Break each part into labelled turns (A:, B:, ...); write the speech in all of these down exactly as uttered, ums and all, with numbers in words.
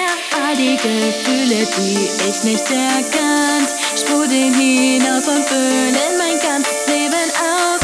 A: schwer. All die Gefühle, die ich nicht erkannt, sprudeln hinaus und füllen mein ganzes Leben aus.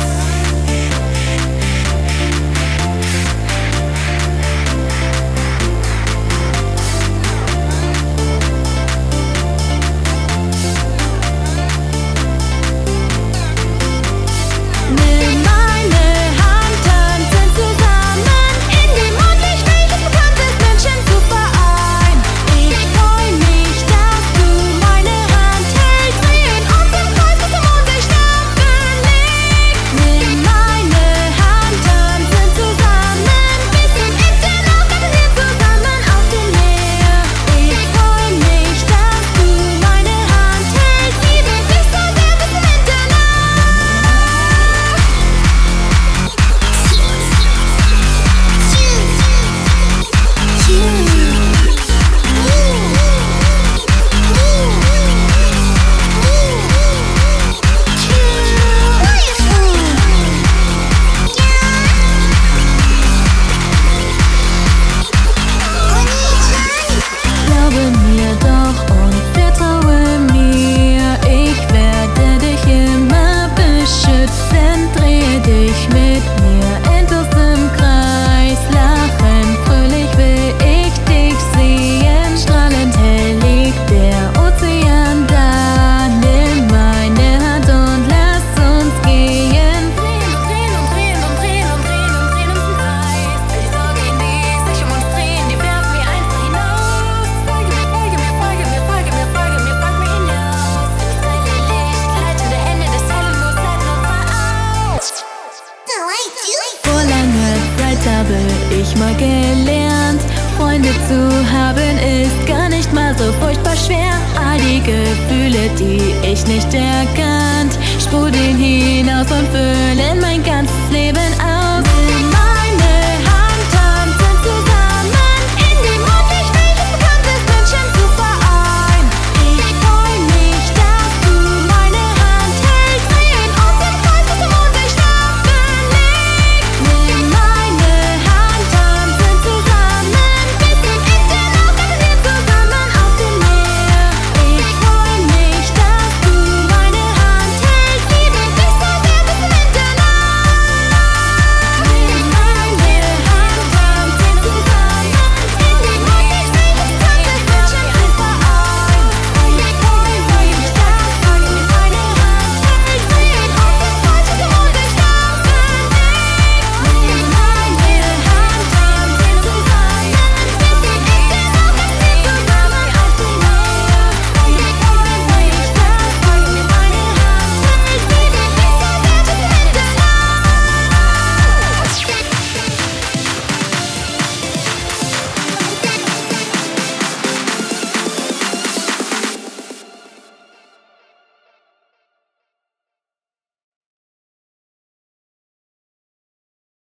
A: Habe ich mal gelernt, Freunde zu haben ist gar nicht mal so furchtbar schwer. All die Gefühle, die ich nicht erkannt, sprudeln hinaus und füllen